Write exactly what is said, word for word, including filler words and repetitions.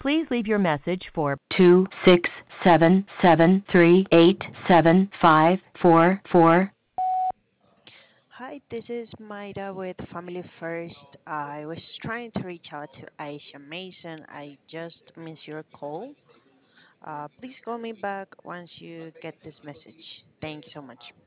Please leave your message for two six seven seven three eight seven five four four. Hi, this is Mayra with Family First. I was trying to reach out to Aisha Mason. I just missed your call. Uh, please call me back once you get this message. Thank you so much.